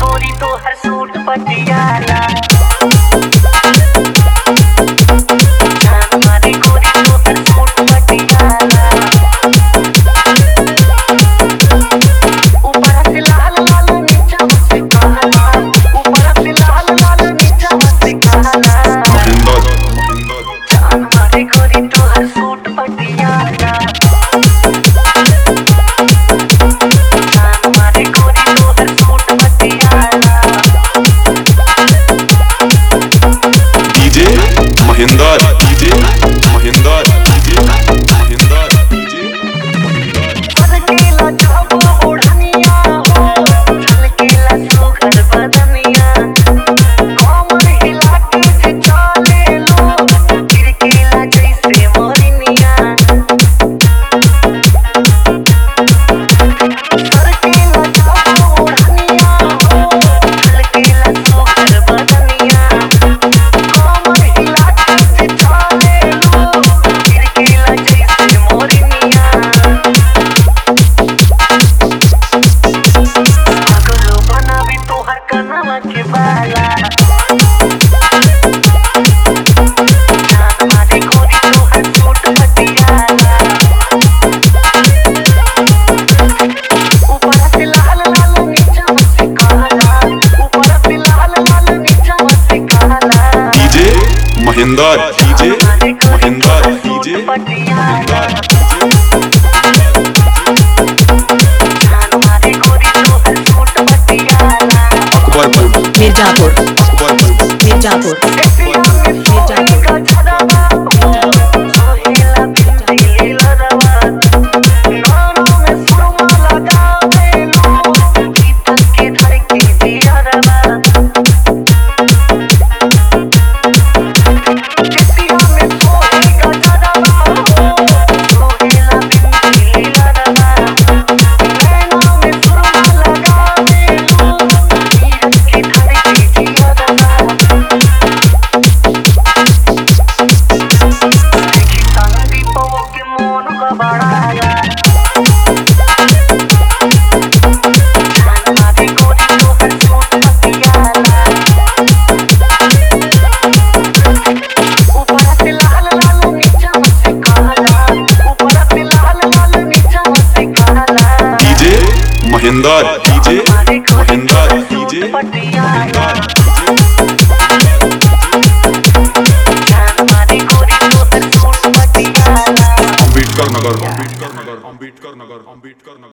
गोरी तो हर सूट पटियाला हमारी गोरी तो हर सूट पटियाला ऊपर से लाल लाल नीचा से काला ऊपर से लाल लाल नीचा से काला हमारी गोरी तो हर suit Patiala Mahinder DJ Mahinder DJ Mahinder Akbarpur Mirzapur Mirzapur Mahinder DJ Mahinder DJ Mahinder Ambedkar Nagar Ambedkar Nagar Ambedkar Nagar Ambedkar नगर।